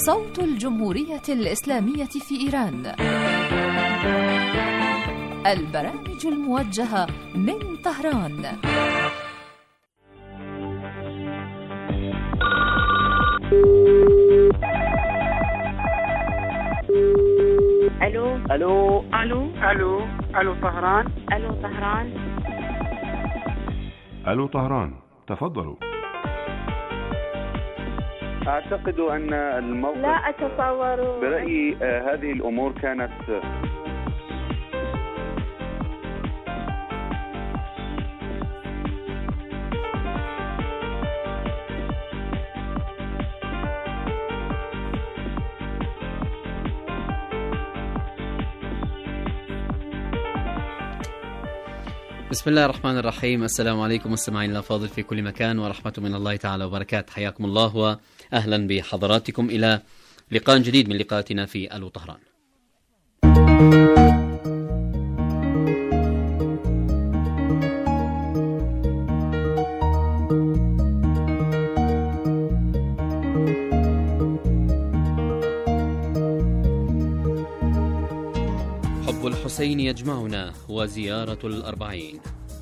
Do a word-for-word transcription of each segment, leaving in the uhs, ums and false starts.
صوت الجمهورية الإسلامية في إيران. البرامج الموجهة من طهران. الو الو الو الو الو طهران. الو طهران. الو طهران، تفضلوا. اعتقد ان الموقف لا اتصور. برأيي آه هذه الامور كانت بسم الله الرحمن الرحيم. السلام عليكم مستمعينا الأفاضل في كل مكان، ورحمة من الله تعالى وبركاته. حياكم الله وأهلا بحضراتكم إلى لقاء جديد من لقاءاتنا في ألو طهران. حب الحسين يجمعنا وزيارة الأربعين.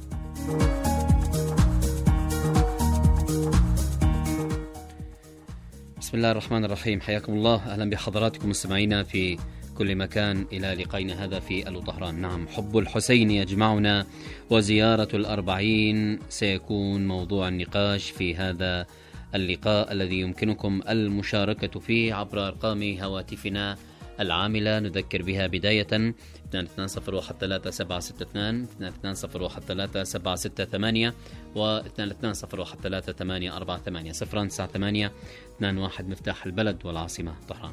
بسم الله الرحمن الرحيم. حياكم الله، أهلا بحضراتكم مستمعينا في كل مكان إلى لقائنا هذا في ألو طهران. نعم، حب الحسين يجمعنا وزيارة الأربعين سيكون موضوع النقاش في هذا اللقاء الذي يمكنكم المشاركة فيه عبر أرقام هواتفنا العاملة. نذكر بها بداية اثنين اثنين صفر واحد ثلاثة سبعة ستة اثنين، اثنين اثنين صفر واحد ثلاثة سبعة ستة ثمانية، و اثنين اثنين صفر واحد ثلاثة ثمانية أربعة ثمانية صفر تسعة ثمانية اثنين واحد مفتاح البلد والعاصمة طهران.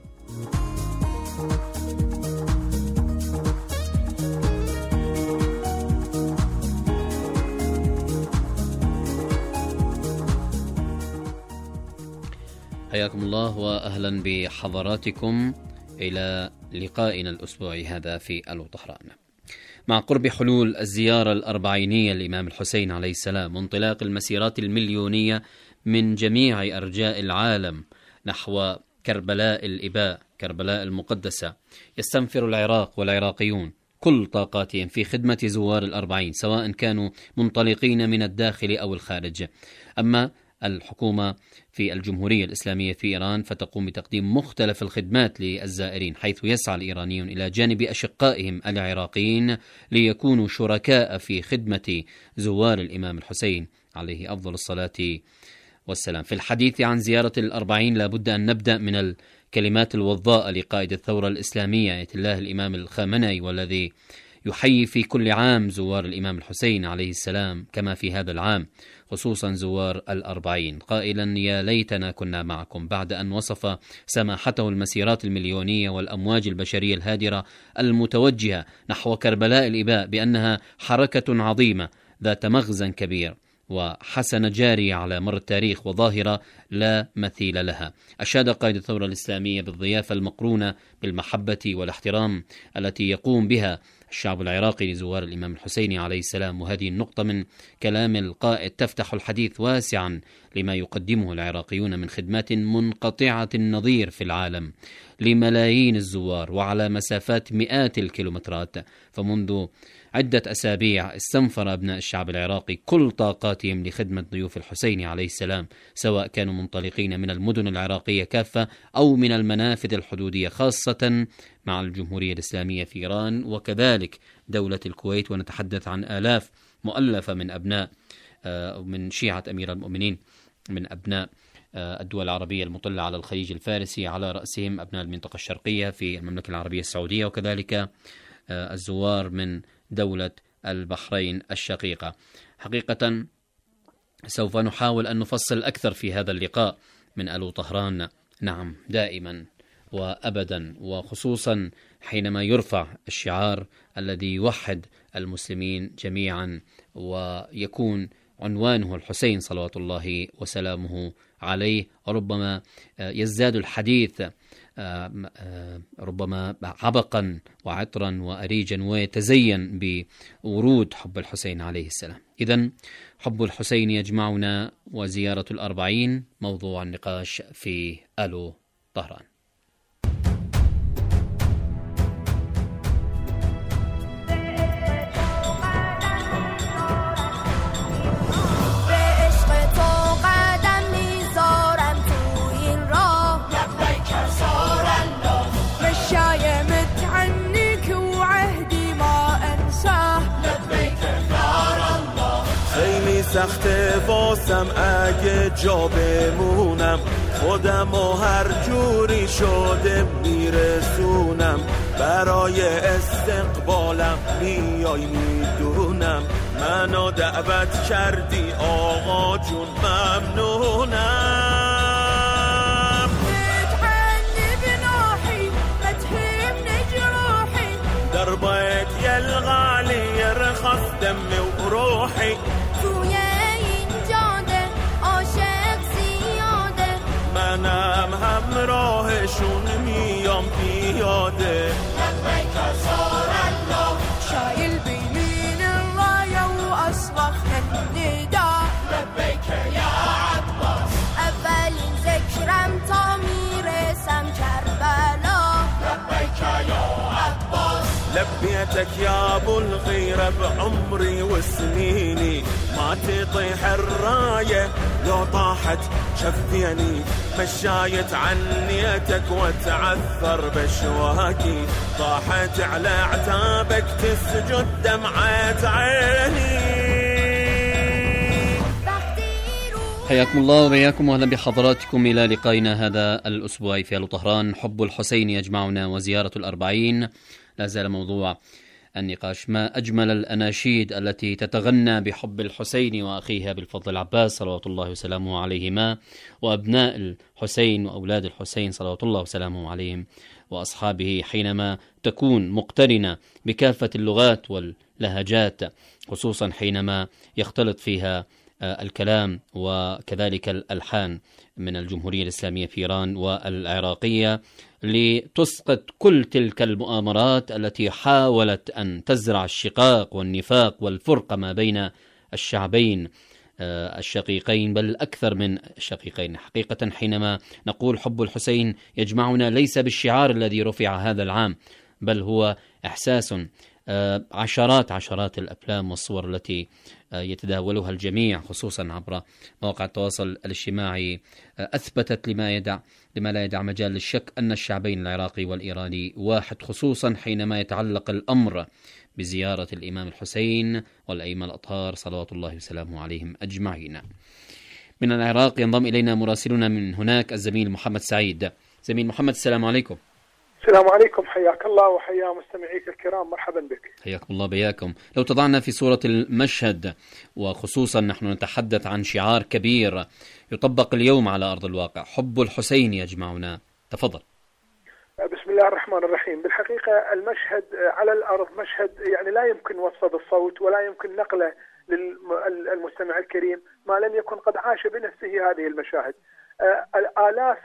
حياكم الله وأهلا بحضراتكم إلى لقائنا الأسبوعي هذا في ألو طهران. مع قرب حلول الزيارة الأربعينية للإمام الحسين عليه السلام وانطلاق المسيرات المليونية من جميع أرجاء العالم نحو كربلاء الإباء، كربلاء المقدسة، يستنفر العراق والعراقيون كل طاقاتهم في خدمة زوار الأربعين، سواء كانوا منطلقين من الداخل أو الخارج. أما الحكومة في الجمهورية الإسلامية في إيران فتقوم بتقديم مختلف الخدمات للزائرين، حيث يسعى الإيرانيون إلى جانب أشقائهم العراقيين ليكونوا شركاء في خدمة زوار الإمام الحسين عليه أفضل الصلاة والسلام. في الحديث عن زيارة الأربعين لابد أن نبدأ من الكلمات الوضاء لقائد الثورة الإسلامية آية الله الإمام الخامنئي، والذي يحيي في كل عام زوار الإمام الحسين عليه السلام كما في هذا العام، خصوصا زوار الأربعين، قائلا: يا ليتنا كنا معكم، بعد أن وصف سماحته المسيرات المليونية والأمواج البشرية الهادرة المتوجهة نحو كربلاء الإباء بأنها حركة عظيمة ذات مغزى كبير وحسنة جارية على مر التاريخ وظاهرة لا مثيل لها. أشاد قائد الثورة الإسلامية بالضيافة المقرونة بالمحبة والاحترام التي يقوم بها الشعب العراقي لزوار الإمام الحسين عليه السلام، وهذه النقطة من كلام القائد تفتح الحديث واسعا لما يقدمه العراقيون من خدمات منقطعة النظير في العالم لملايين الزوار وعلى مسافات مئات الكيلومترات. فمنذ عدة أسابيع استنفر أبناء الشعب العراقي كل طاقاتهم لخدمة ضيوف الحسين عليه السلام، سواء كانوا منطلقين من المدن العراقية كافة أو من المنافذ الحدودية، خاصة مع الجمهورية الإسلامية في إيران وكذلك دولة الكويت. ونتحدث عن آلاف مؤلفة من أبناء من شيعة أمير المؤمنين، من أبناء الدول العربية المطلة على الخليج الفارسي، على رأسهم أبناء المنطقة الشرقية في المملكة العربية السعودية، وكذلك الزوار من دولة البحرين الشقيقة. حقيقة سوف نحاول أن نفصل أكثر في هذا اللقاء من ألو طهران. نعم، دائما وأبدا، وخصوصا حينما يرفع الشعار الذي يوحد المسلمين جميعا ويكون عنوانه الحسين صلوات الله وسلامه عليه، وربما يزداد الحديث ربما عبقا وعطرا وأريجا ويتزين بورود حب الحسين عليه السلام. إذن حب الحسين يجمعنا وزيارة الأربعين موضوع النقاش في ألو طهران. سخته واسم اگه جا بمونم، خودم و هر جوری شده میرسونم، برای استقبالم میای میدونم، منو دعوت کردی آقا جون ممنونم. تتعني بنوحي ما تهمني جروحي، دربك يا الغالي يرخص دمي وروحي، منم همراهشون میام پیاده. لبيك صار الله شايل بيمين الراية وأصرخ النداء، لبيك يا عباس أولين ذكرم تعمير سم كربلا، لبيك يا عباس لبيتك يا ابو الغيرة بعمري وسنيني، ما تطيح الراية لو طاحت شفيني، مشايت عنيتك وتعثر بشواكي، طاحت على عتابك تسجد دمعة عيني. حياكم الله وبياكم واهلا بحضراتكم الى لقائنا هذا الاسبوعي في ألو طهران. حب الحسين يجمعنا وزيارة الأربعين لا زال موضوع النقاش. ما أجمل الأناشيد التي تتغنى بحب الحسين وأخيها بالفضل العباس صلوات الله وسلامه عليهما، وأبناء الحسين وأولاد الحسين صلوات الله وسلامه عليهم وأصحابه، حينما تكون مقترنة بكافة اللغات واللهجات، خصوصا حينما يختلط فيها الكلام وكذلك الألحان من الجمهورية الإسلامية في إيران والعراقية، لتسقط كل تلك المؤامرات التي حاولت أن تزرع الشقاق والنفاق والفرقة ما بين الشعبين الشقيقين، بل أكثر من الشقيقين حقيقة. حينما نقول حب الحسين يجمعنا ليس بالشعار الذي رفع هذا العام، بل هو إحساس. عشرات عشرات الأفلام والصور التي يتداولها الجميع خصوصا عبر مواقع التواصل الاجتماعي أثبتت لما يدع لما لا يدع مجال للشك أن الشعبين العراقي والإيراني واحد، خصوصا حينما يتعلق الأمر بزيارة الإمام الحسين والأئمة الأطهار صلوات الله وسلامه عليهم أجمعين. من العراق ينضم إلينا مراسلنا من هناك الزميل محمد سعيد. زميل محمد، السلام عليكم. السلام عليكم، حياك الله وحيا مستمعيك الكرام، مرحبا بك. حياكم الله بياكم. لو تضعنا في صورة المشهد، وخصوصا نحن نتحدث عن شعار كبير يطبق اليوم على أرض الواقع، حب الحسين يجمعنا، تفضل. بسم الله الرحمن الرحيم. بالحقيقة المشهد على الأرض مشهد يعني لا يمكن وصفه بالصوت ولا يمكن نقله للمستمع الكريم ما لم يكن قد عاش بنفسه هذه المشاهد. آلاف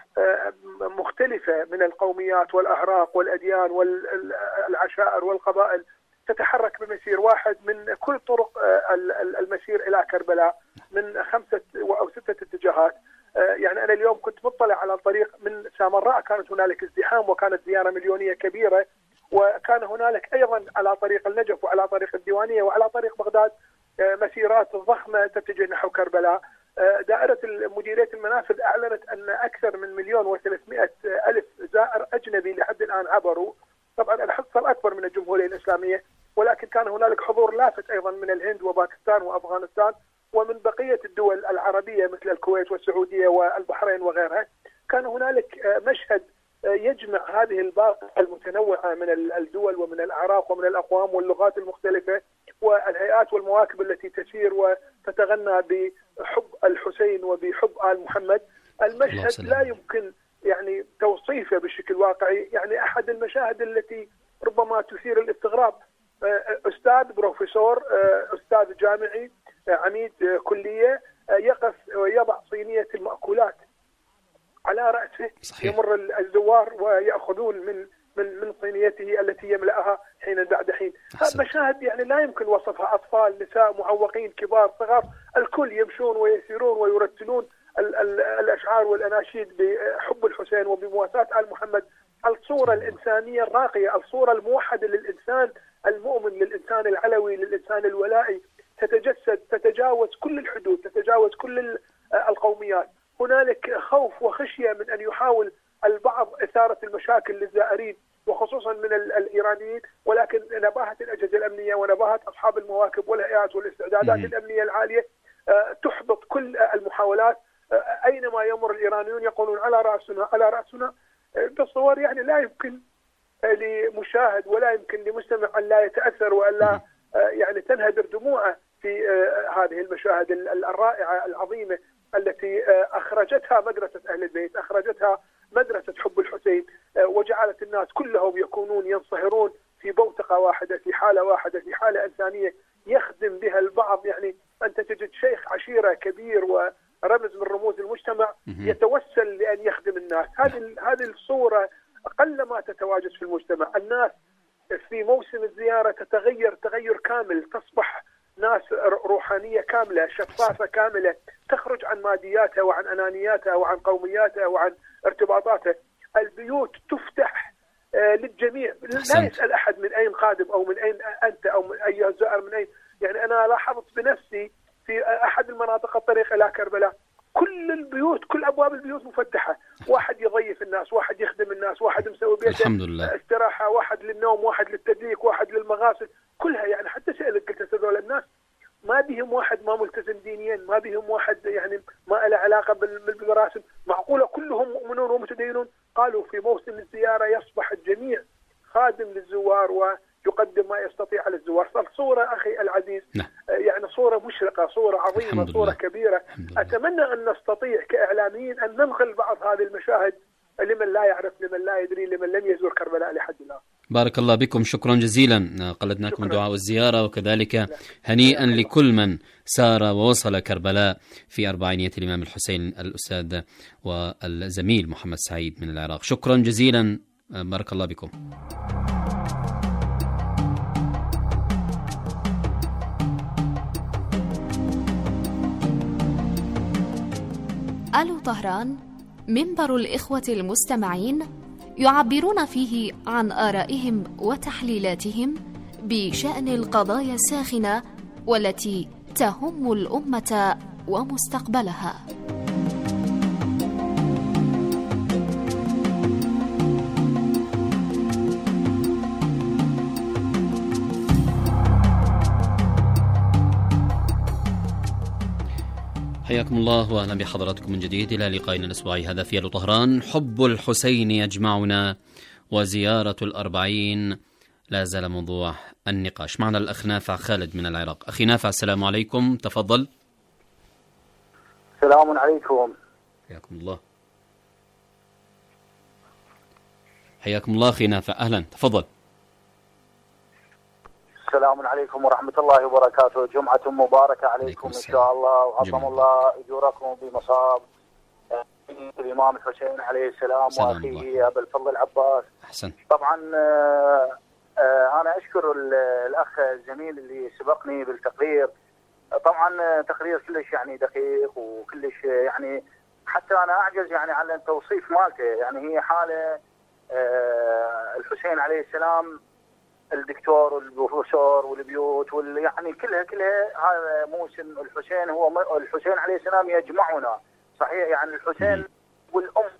مختلفة من القوميات والأعراق والأديان والعشائر والقبائل تتحرك بمسير واحد من كل طرق المسير إلى كربلاء من خمسة أو ستة اتجاهات. يعني أنا اليوم كنت مطلع على الطريق من سامراء، كانت هنالك ازدحام وكانت زيارة مليونية كبيرة، وكان هنالك أيضا على طريق النجف وعلى طريق الديوانية وعلى طريق بغداد مسيرات ضخمة تتجه نحو كربلاء. دائرة مديرية المنافذ أعلنت أن أكثر من مليون وثلاثمائة ألف زائر أجنبي لحد الآن عبروا. طبعا الحصة الأكبر من الجمهورية الإسلامية، ولكن كان هنالك حضور لافت أيضا من الهند وباكستان وأفغانستان ومن بقية الدول العربية مثل الكويت والسعودية والبحرين وغيرها. كان هنالك مشهد يجمع هذه الباقة المتنوعة من الدول ومن الأعراق ومن الأقوام واللغات المختلفة والهيئات والمواكب التي تسير وتتغنى بحب الحسين وبحب آل محمد. المشهد لا يمكن يعني توصيفه بشكل واقعي. يعني أحد المشاهد التي ربما تثير الاستغراب، أستاذ بروفيسور أستاذ جامعي عميد كلية يقف ويضع صينية المأكولات على رأسه. صحيح. يمر الزوار ويأخذون من من من صينيته التي يملأها حين بعد حين. هذا مشاهد يعني لا يمكن وصفها. أطفال، نساء، معوقين، كبار، صغار، الكل يمشون ويسيرون ويرتلون ال ال الأشعار والأناشيد بحب الحسين وبمواساة آل محمد، الصورة الإنسانية الراقية، الصورة الموحدة للإنسان المؤمن، للإنسان العلوي، للإنسان الولائي، تتجسد، تتجاوز كل الحدود، تتجاوز كل القوميات. هنالك خوف وخشية من أن يحاول البعض إثارة المشاكل للزائرين وخصوصا من الإيرانيين، ولكن نباهة الأجهزة الأمنية ونباهة أصحاب المواكب والهيئات والاستعدادات الأمنية العالية تحبط كل المحاولات. أينما يمر الإيرانيون يقولون على رأسنا على رأسنا. بالصور يعني لا يمكن لمشاهد ولا يمكن لمستمع أن لا يتأثر وأن لا يعني تنهدر دموعه في هذه المشاهد الرائعة العظيمة التي أخرجتها مدرسة أهل البيت، أخرجتها مدرسة حب الحسين، وجعلت الناس كلهم يكونون ينصهرون في بوتقة واحدة، في حالة واحدة، في حالة إنسانية يخدم بها البعض. يعني أنت تجد شيخ عشيرة كبير ورمز من رموز المجتمع يتوسل لأن يخدم الناس. هذه هذه الصورة قلما تتواجد في المجتمع. الناس في موسم الزيارة تتغير تغير كامل، تصبح ناس روحانية كاملة، شفافة كاملة، تخرج عن مادياتها وعن أنانياتها وعن قومياتها وعن ارتباطاتها. البيوت تفتح للجميع، لا يسأل أحد من أين قادم أو من أين أنت أو من أي زائر من أين. يعني أنا لاحظت بنفسي في أحد المناطق الطريق إلى كربلاء كل البيوت، كل أبواب البيوت مفتحة، واحد يضيف الناس، واحد يخدم الناس، واحد مسوي بيته استراحة، واحد للنوم، واحد للتدليك، واحد للمغاسل، كلها. يعني حتى سألت قلت هذول الناس ما بهم واحد ما ملتزم دينيا، ما بهم واحد يعني ما له علاقة بالمراسم، معقولة كلهم مؤمنون ومتدينون؟ قالوا في موسم الزيارة يصبح الجميع خادم للزوار ويقدم ما يستطيع على الزوار. فالصورة أخي العزيز يعني صورة مشرقة، صورة عظيمة، صورة كبيرة. أتمنى أن نستطيع كإعلاميين أن ننقل بعض هذه المشاهد لمن لا يعرف، لمن لا يدري، لمن لم يزور كربلاء لحد الآن. بارك الله بكم، شكرا جزيلا. قلدناكم دعاء الزيارة، وكذلك هنيئا لكل من سار ووصل كربلاء في أربعينية الإمام الحسين، الأستاذ والزميل محمد سعيد من العراق. شكرا جزيلا، بارك الله بكم. ألو طهران، منبر الإخوة المستمعين يعبرون فيه عن آرائهم وتحليلاتهم بشأن القضايا الساخنة والتي تهم الأمة ومستقبلها. حياكم الله وأهلا بحضراتكم من جديد إلى لقائنا الأسبوعي هذا في ألو طهران. حب الحسين يجمعنا وزيارة الأربعين لا زال موضوع النقاش. معنا الأخ نافع خالد من العراق. أخي نافع، السلام عليكم، تفضل. السلام عليكم. حياكم الله. حياكم الله أخي نافع، أهلا، تفضل. السلام عليكم ورحمة الله وبركاته. جمعة مباركة عليكم إن شاء الله، وعظم الله أجوركم بمصاب الإمام الحسين عليه السلام وأخيه أبا الفضل العباس. أحسن. طبعا آه آه أنا أشكر الأخ الزميل اللي سبقني بالتقرير. طبعا تقرير كلش يعني دقيق وكلش يعني حتى أنا أعجز يعني عن التوصيف مالته. يعني هي حالة آه الحسين عليه السلام، الدكتور والبروفيسور والبيوت وال يعني كلها كلها هذا موسم الحسين. هو الحسين عليه السلام يجمعنا صحيح، يعني الحسين والأم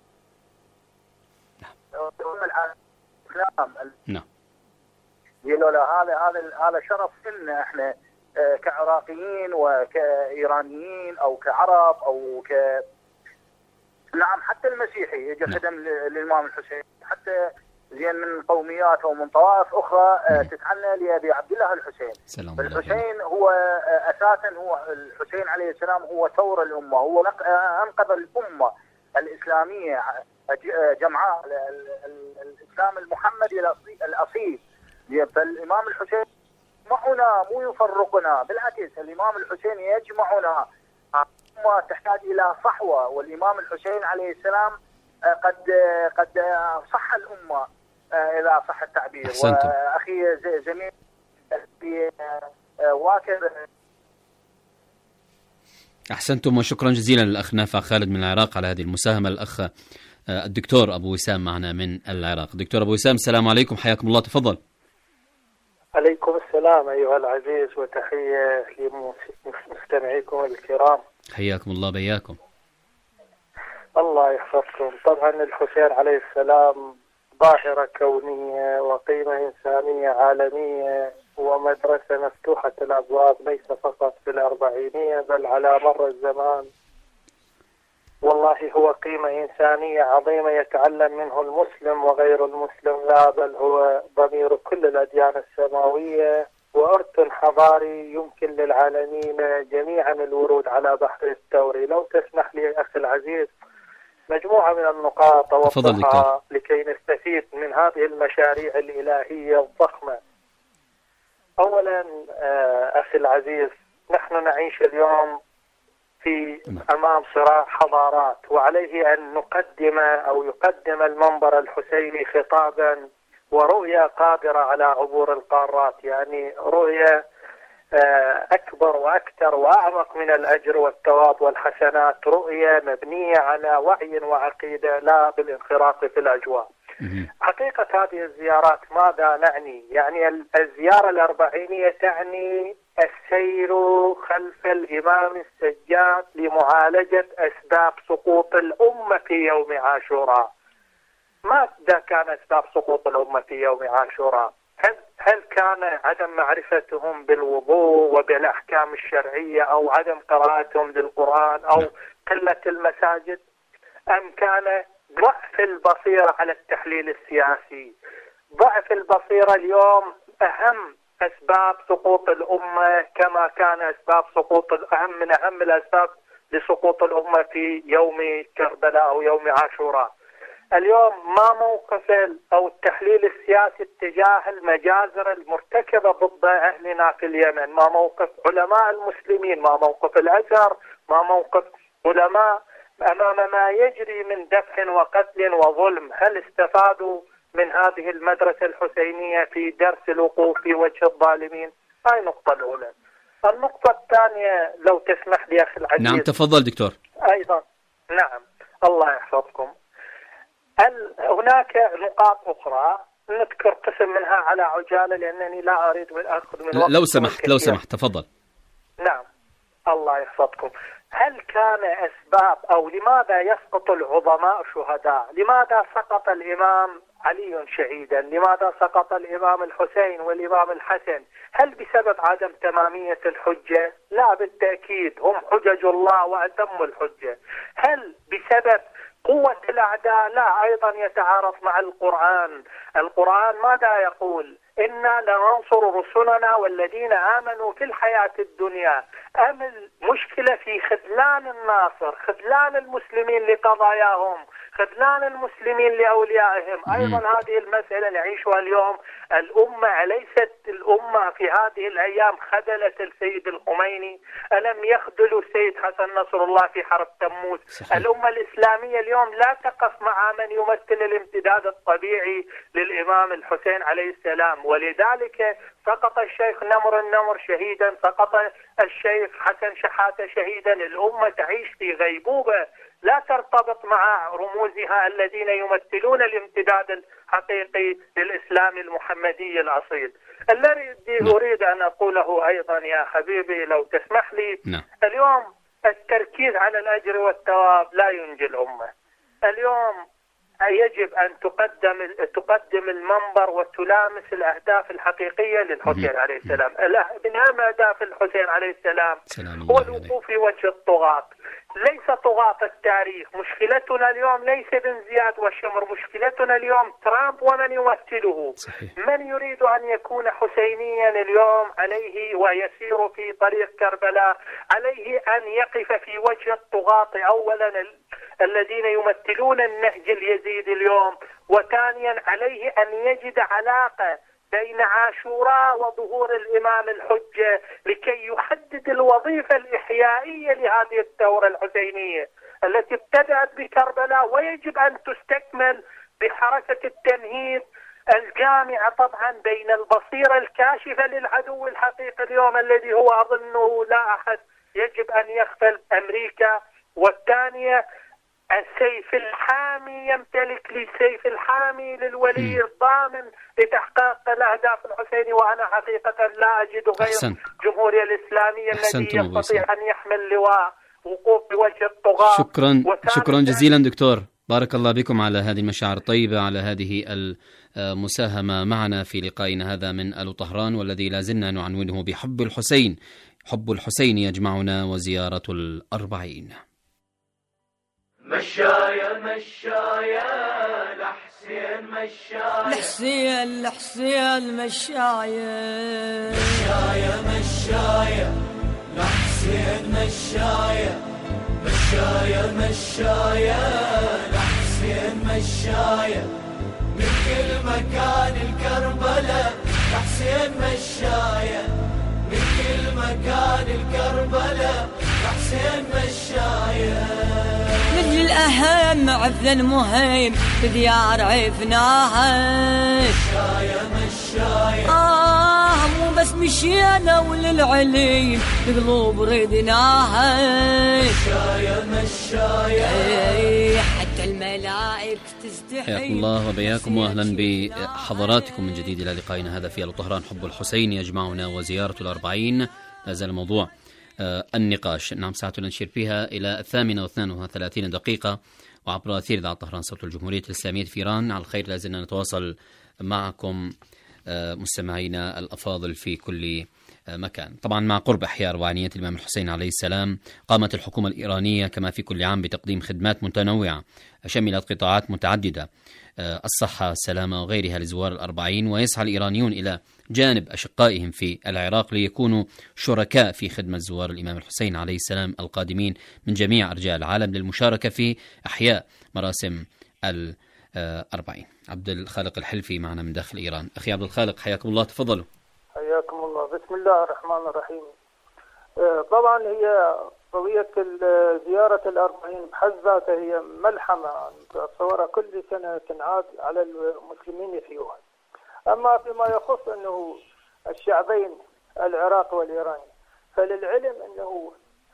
الإسلام. نعم. لولا هذا هذا هذا شرف لنا احنا كعراقيين وكإيرانيين أو كعرب أو ك نعم حتى المسيحي يجي خدم للإمام الحسين، حتى زين من قوميات ومن طوائف أخرى تتعنى لأبي عبد الله الحسين. الحسين هو أساسا هو الحسين عليه السلام هو ثور الأمة، هو أنقذ الأمة الإسلامية جمعاء الإسلام المحمدي الأصيل. فالإمام الحسين يجمعنا مو يفرقنا، بالعكس الإمام الحسين يجمعنا. الأمة تحتاج إلى صحوة، والإمام الحسين عليه السلام قد قد صح الأمة إذا صح التعبير. وأخي زميل واكب أحسنتم وشكرا جزيلا للأخ نافع خالد من العراق على هذه المساهمة. الأخ الدكتور أبو وسام معنا من العراق. دكتور أبو وسام السلام عليكم، حياكم الله، تفضل. عليكم السلام أيها العزيز، وتحية لمستمعيكم الكرام. حياكم الله بياكم. الله يحفظكم. طبعا الحسين عليه السلام ظاهرة كونية وقيمة إنسانية عالمية ومدرسة مفتوحة الأبواب، ليس فقط في الأربعينية بل على مر الزمان. والله هو قيمة إنسانية عظيمة يتعلم منه المسلم وغير المسلم لا، بل هو ضمير كل الأديان السماوية وأرث حضاري يمكن للعالمين جميعا الورود على بحر الثوري. لو تسمح لي أخي العزيز مجموعة من النقاط أوضحها لكي نستفيد من هذه المشاريع الإلهية الضخمة. أولا أخي العزيز، نحن نعيش اليوم في أمام صراع حضارات، وعليه أن نقدم أو يقدم المنبر الحسيني خطابا ورؤية قادرة على عبور القارات، يعني رؤية أكبر وأكثر وأعمق من الأجر والثواب والحسنات، رؤية مبنية على وعي وعقيدة لا بالانخراط في الأجواء. حقيقة هذه الزيارات ماذا نعني؟ يعني الزيارة الأربعينية تعني السير خلف الإمام السجاد لمعالجة أسباب سقوط الأمة في يوم عاشوراء. ماذا كان أسباب سقوط الأمة في يوم عاشوراء؟ هل, هل كان عدم معرفتهم بالوضوء وبالأحكام الشرعية، أو عدم قراءتهم للقرآن، أو قلة المساجد، أم كان ضعف البصيرة على التحليل السياسي؟ ضعف البصيرة اليوم أهم أسباب سقوط الأمة، كما كان أسباب سقوط أهم من أهم الأسباب لسقوط الأمة في يوم كربلاء أو يوم عاشوراء. اليوم ما موقف أو التحليل السياسي اتجاه المجازر المرتكبة ضد أهلنا في اليمن؟ ما موقف علماء المسلمين؟ ما موقف الأزهر؟ ما موقف علماء أمام ما يجري من ذبح وقتل وظلم؟ هل استفادوا من هذه المدرسة الحسينية في درس الوقوف في وجه الظالمين؟ هاي النقطة الأولى. النقطة الثانية لو تسمح لي أخي العزيز. نعم تفضل دكتور. أيضا نعم الله يحفظكم. هناك نقاط أخرى نذكر قسم منها على عجالة لأنني لا أريد أن أخذ من وقت. لو سمحت لو سمحت تفضل. نعم الله يحفظكم. هل كان أسباب أو لماذا يسقط العظماء شهداء؟ لماذا سقط الإمام علي شهيدا؟ لماذا سقط الإمام الحسين والإمام الحسن؟ هل بسبب عدم تمامية الحجة؟ لا بالتأكيد، هم حجج الله وأتم الحجة. هل بسبب قوة الأعداء؟ لا، أيضا يتعارض مع القرآن. القرآن ماذا يقول؟ إنا لننصر رسلنا والذين آمنوا في الحياة الدنيا. أم المشكلة في خذلان الناصر، خذلان المسلمين لقضاياهم، خذلان المسلمين لأوليائهم؟ أيضا هذه المسألة نعيشها اليوم. الأمة ليست الأمة في هذه الأيام خذلت السيد الخميني؟ ألم يخذلوا السيد حسن نصر الله في حرب تموز؟ صحيح. الأمة الإسلامية اليوم لا تقف مع من يمثل الامتداد الطبيعي للإمام الحسين عليه السلام، ولذلك سقط الشيخ نمر النمر شهيدا، سقط الشيخ حسن شحاتة شهيدا. الأمة تعيش في غيبوبة لا ترتبط مع رموزها الذين يمثلون الامتداد الحقيقي للإسلام المحمدي الأصيل. الذي أريد أن أقوله أيضا يا حبيبي لو تسمح لي، نعم. اليوم التركيز على الأجر والثواب لا ينجي الأمة. اليوم يجب أن تقدم تقدم المنبر وتلامس الأهداف الحقيقية للحسين عليه السلام. من أهم أهداف الحسين عليه السلام هو الوقوف في وجه الطغاة، ليس طغاة التاريخ. مشكلتنا اليوم ليس بن زياد والشمر، مشكلتنا اليوم ترامب ومن يمثله. صحيح. من يريد أن يكون حسينيا اليوم عليه ويسير في طريق كربلاء عليه أن يقف في وجه الطغاة أولا الذين يمثلون النهج اليزيدي اليوم، وثانيا عليه أن يجد علاقة بين عاشوراء وظهور الإمام الحجة لكي يحدد الوظيفة الإحيائية لهذه الثورة الحسينية التي ابتدأت بكربلاء ويجب أن تستكمل بحركة التمهيد الجامعة طبعا بين البصيرة الكاشفة للعدو الحقيقي اليوم الذي هو أظنه لا أحد يجب أن يغفل أمريكا. والثانية السيف الحامي، يمتلك لسيف الحامي للولي م. الضامن لتحقيق الأهداف الحسيني، وأنا حقيقة لا أجد غير أحسن. الجمهورية الإسلامية الذي يستطيع أن يحمل لواء وقوف بوجه الطغاة. شكرا شكرا جزيلا دكتور، بارك الله بكم على هذه المشاعر الطيبة، على هذه المساهمة معنا في لقائنا هذا من ألو طهران، والذي لا زلنا نعنونه بحب الحسين. حب الحسين يجمعنا وزيارة الأربعين. مشايا مشايا لحسين مشايا لحسين لحسين مشايا مشايا مشايا لحسين مشايا مشايا مشايا لحسين مشايا من كل مكان الكربلاء لحسين مشايا من كل مكان الكربلاء لحسين مشايا من الأهم عفن مهم بديار عفناها مشايا مشايا آه مو بس مشينا وللعليم القلوب ردناها مشايا مشايا حتى الملائكة تستحي. حياكم الله وبياكم واهلا بحضراتكم من جديد الى لقائنا هذا في ألو طهران. حب الحسين يجمعنا وزيارة الأربعين، لا زال الموضوع النقاش. نعم، ساعتنا نشير فيها إلى الثامنة واثنان وثلاثين دقيقة، وعبر أثير إذاعة طهران صوت الجمهورية الإسلامية في إيران. على الخير، لازلنا نتواصل معكم مستمعينا الأفاضل في كل مكان. طبعا مع قرب إحياء أربعينية الإمام الحسين عليه السلام، قامت الحكومة الإيرانية كما في كل عام بتقديم خدمات متنوعة شملت قطاعات متعددة، الصحة، السلامة وغيرها لزوار الأربعين. ويسعى الإيرانيون إلى جانب أشقائهم في العراق ليكونوا شركاء في خدمة زوار الإمام الحسين عليه السلام القادمين من جميع أرجاء العالم للمشاركة في إحياء مراسم الأربعين. عبد الخالق الحلفي معنا من داخل إيران. أخي عبد الخالق، حياكم الله، تفضلوا. حياكم الله. بسم الله الرحمن الرحيم. طبعا هي قضية زيارة الأربعين بحد ذاتها هي ملحمة تصورها كل سنة تنعاد على المسلمين يحيوها. أما فيما يخص أنه الشعبين العراق والإيراني، فللعلم أنه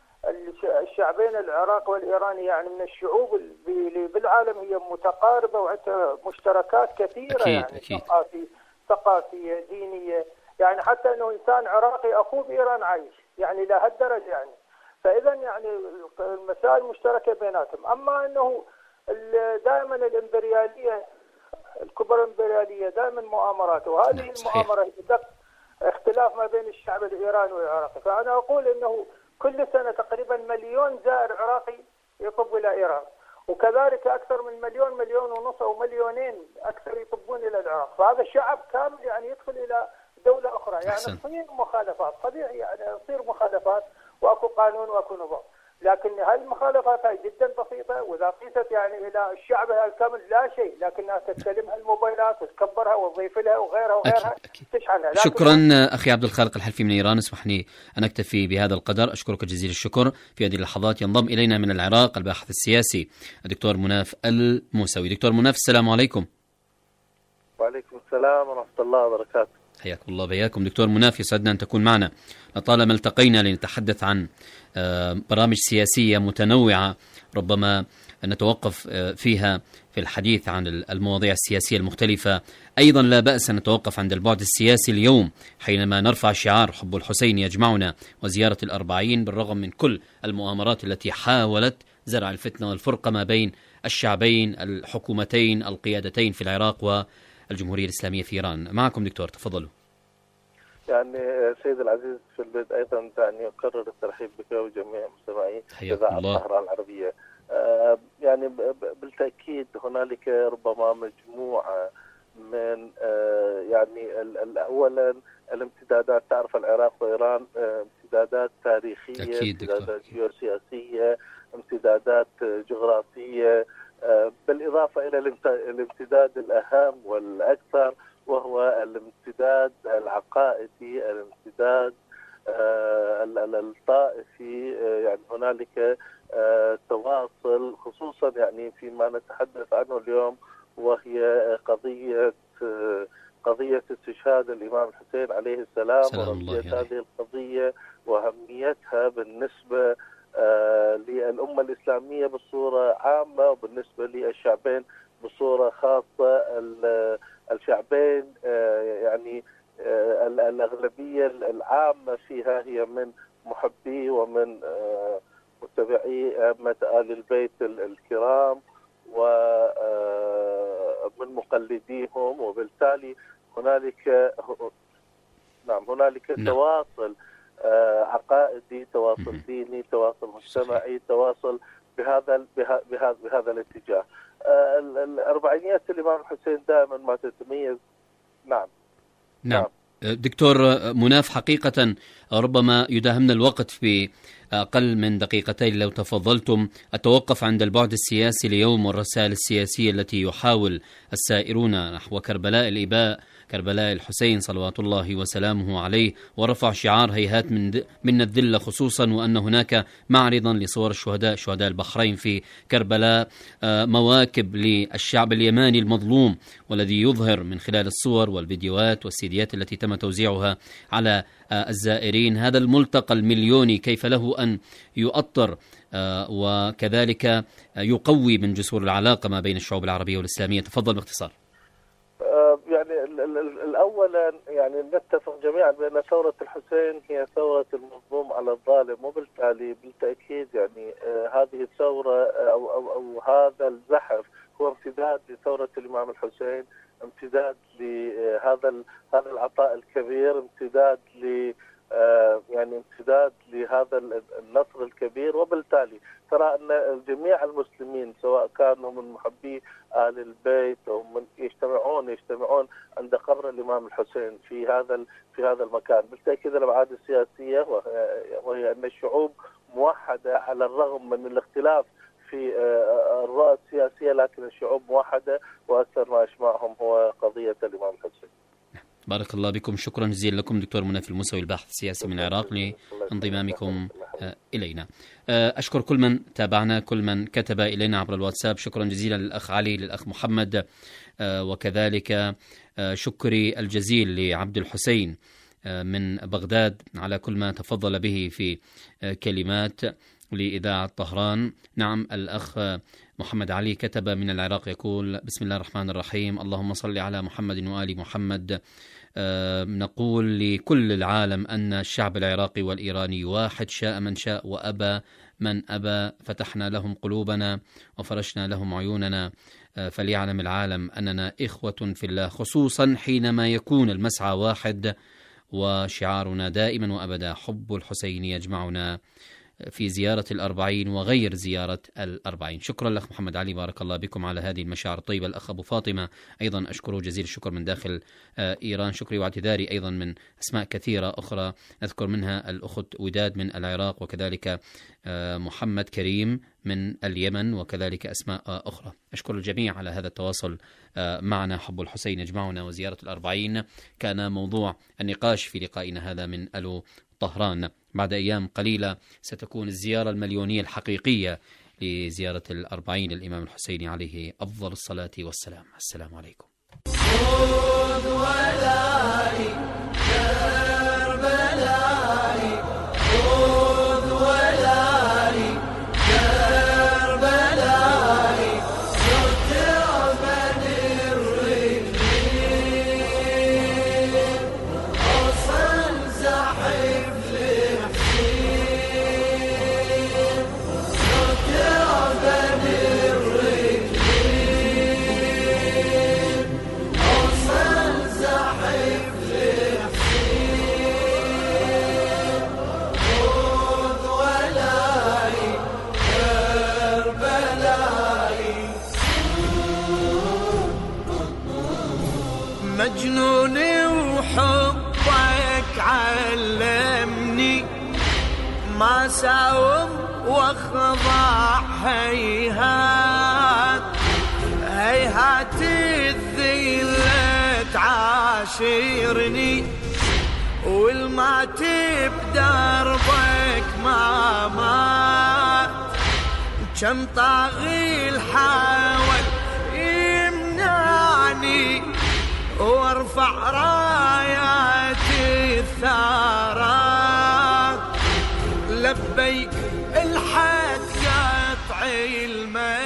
الشعبين العراق والإيراني يعني من الشعوب اللي بالعالم هي متقاربة وعندها مشتركات كثيرة، أكيد يعني أكيد. ثقافي ثقافية دينية، يعني حتى أنه إنسان عراقي أخوه بإيران عايش، يعني لهالدرجة يعني. فإذا يعني المسائل مشتركة بيناتهم. أما أنه دائما الإمبريالية الكبرى الإمبريالية دائما مؤامرات، وهذه المؤامرة دق اختلاف ما بين الشعب الإيراني والعراقي. فأنا أقول أنه كل سنة تقريبا مليون زائر عراقي يطب إلى إيران، وكذلك أكثر من مليون مليون ونص أو مليونين أكثر يطبون إلى العراق. فهذا الشعب كامل يعني يدخل إلى دولة أخرى، يعني تصير مخالفات طبيعي، يعني تصير مخالفات وأكو قانون وأكو نظام، لكن هاي المخالفات هاي جدا بسيطة، وإذا قيست يعني إلى الشعب الكامل لا شيء، لكنها تستلمها الموبايلات وتكبرها وتضيف لها وغيرها وغيرها تشحنها. شكرا أخي عبد الخالق الحلفي من إيران. اسمح لي أن أكتفي بهذا القدر، أشكرك جزيل الشكر. في هذه اللحظات ينضم إلينا من العراق الباحث السياسي الدكتور مناف الموسوي. دكتور مناف، السلام عليكم. وعليكم السلام ورحمة الله وبركاته. حياكم الله بياكم. دكتور مناف، يسعدنا أن تكون معنا. لطالما التقينا لنتحدث عن برامج سياسية متنوعة ربما نتوقف فيها في الحديث عن المواضيع السياسية المختلفة، أيضا لا بأس أن نتوقف عند البعد السياسي اليوم حينما نرفع شعار حب الحسين يجمعنا وزيارة الأربعين، بالرغم من كل المؤامرات التي حاولت زرع الفتنة والفرقة ما بين الشعبين، الحكومتين، القيادتين في العراق والجمهورية الإسلامية في إيران. معكم دكتور، تفضلوا. يعني سيد العزيز، في البدء أيضا يعني أكرر الترحيب بك وجميع مستمعي إذاعة طهران العربية. آه يعني بالتأكيد هنالك ربما مجموعة من آه يعني أولا الامتدادات، تعرف العراق وإيران آه امتدادات تاريخية، أكيد امتدادات جيوسياسية، امتدادات جغرافية، آه بالإضافة إلى الامتداد الأهم والأكثر وهو الامتداد العقائدي، الامتداد آه الطائفي. آه يعني هنالك آه تواصل، خصوصا يعني فيما نتحدث عنه اليوم، وهي قضية آه قضية استشهاد الإمام الحسين عليه السلام، ورمزية هذه القضية وأهميتها بالنسبة للأمة الإسلامية بصورة عامة وبالنسبة للشعبين بصورة خاصة. الشعبين يعني الأغلبية العامة فيها هي من محبي ومن متبعي أئمة آل البيت الكرام ومن مقلديهم، وبالتالي هنالك نعم هنالك نعم. تواصل عقائدي، تواصل ديني، تواصل مجتمعي، تواصل بهذا بهذا بهذا الاتجاه. الأربعينيات الإمام الحسين دائما ما تتميز. نعم نعم, نعم. دكتور مناف، حقيقة ربما يداهمنا الوقت في أقل من دقيقتين، لو تفضلتم أتوقف عند البعد السياسي ليوم والرسائل السياسية التي يحاول السائرون نحو كربلاء الإباء، كربلاء الحسين صلوات الله وسلامه عليه، ورفع شعار هيهات من من الذلة، خصوصا وأن هناك معرضا لصور الشهداء شهداء البحرين في كربلاء، مواكب للشعب اليماني المظلوم، والذي يظهر من خلال الصور والفيديوهات والسيديات التي تم توزيعها على الزائرين هذا الملتقى المليوني، كيف له أن يؤطر وكذلك يقوي من جسور العلاقة ما بين الشعوب العربية والإسلامية. تفضل باختصار. يعني الأولا يعني نتفق جميعا بأن ثورة الحسين هي ثورة المظلوم على الظالم، وبالتالي بالتأكيد يعني هذه الثورة أو, أو, أو هذا الزحف هو امتداد لثورة الإمام الحسين، امتداد لهذا هذا العطاء الكبير، امتداد ل يعني امتداد لهذا النصر الكبير. وبالتالي ترى أن جميع المسلمين سواء كانوا من محبي آل البيت أو من يجتمعون يجتمعون عند قبر الإمام الحسين في هذا في هذا المكان. بالتأكيد الأبعاد السياسية وهي أن الشعوب موحدة على الرغم من الاختلاف في الرؤى السياسية، لكن الشعوب موحدة، وأكثر ما يجمعهم هو قضية الإمام الحسين. بارك الله بكم، شكرا جزيلا لكم دكتور مناف الموسوي الباحث السياسي من العراق لانضمامكم إلينا. أشكر كل من تابعنا، كل من كتب إلينا عبر الواتساب. شكرا جزيلا للأخ علي، للأخ محمد، وكذلك شكري الجزيل لعبد الحسين من بغداد على كل ما تفضل به في كلمات لإذاعة طهران. نعم، الأخ محمد علي كتب من العراق يقول: بسم الله الرحمن الرحيم، اللهم صل على محمد وآل محمد. أه نقول لكل العالم أن الشعب العراقي والإيراني واحد، شاء من شاء وأبى من أبى، فتحنا لهم قلوبنا وفرشنا لهم عيوننا، أه فليعلم العالم أننا إخوة في الله، خصوصا حينما يكون المسعى واحد وشعارنا دائما وأبدا حب الحسين يجمعنا في زيارة الأربعين وغير زيارة الأربعين. شكرا لك محمد علي، بارك الله بكم على هذه المشاعر الطيبة. الأخ أبو فاطمة أيضا أشكره جزيل الشكر من داخل إيران. شكري واعتذاري أيضا من أسماء كثيرة أخرى نذكر منها الأخت وداد من العراق، وكذلك محمد كريم من اليمن، وكذلك أسماء أخرى. أشكر الجميع على هذا التواصل معنا. حب الحسين يجمعنا وزيارة الأربعين كان موضوع النقاش في لقائنا هذا من ألو طهران. بعد أيام قليلة ستكون الزيارة المليونية الحقيقية لزيارة الأربعين للإمام الحسين عليه أفضل الصلاة والسلام. السلام عليكم. خذ ولائي كربلائي، خذ ولائي كربلائي، صرت عبد الرجلين، أوصل زحف مجنوني وحبك علمني ما ساوم واخضع، هيهات هيهات الذلة تعاشرني، والمات بدربك ما مات، كم طاغي حاول يمنعني، وارفع رايات الثارات لبيك الحد قطعي الماء